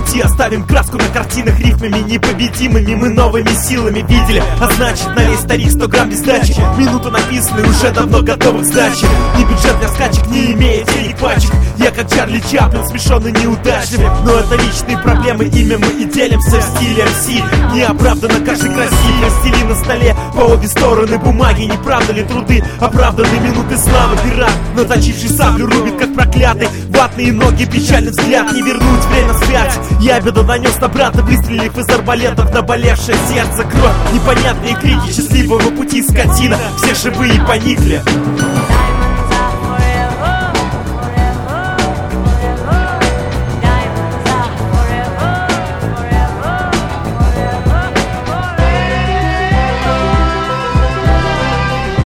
пути. Оставим краску на картинах рифмами непобедимыми. Мы новыми силами видели, а значит налей старик 100 грамм без сдачи. Минуты написаны, уже давно готовы к сдаче. Ни бюджет для скачек, не имеет денег пачек. Я как Чарли Чаплин, смешонный неудачливый. Но это личные проблемы, ими мы и делимся в стиле MC. Неоправданно каждый красив, растели на столе по обе стороны бумаги. Не правда ли труды, оправданы минуты славы. Пират, наточивший саблю, рубит как проклятый. Ватные ноги, печальный взгляд, не вернуть время вспять. Я беду нанес на брата, выстрелив из арбалетов. Наболевшее сердце, кровь, непонятные крики счастливого пути, скотина. Все живые поникли.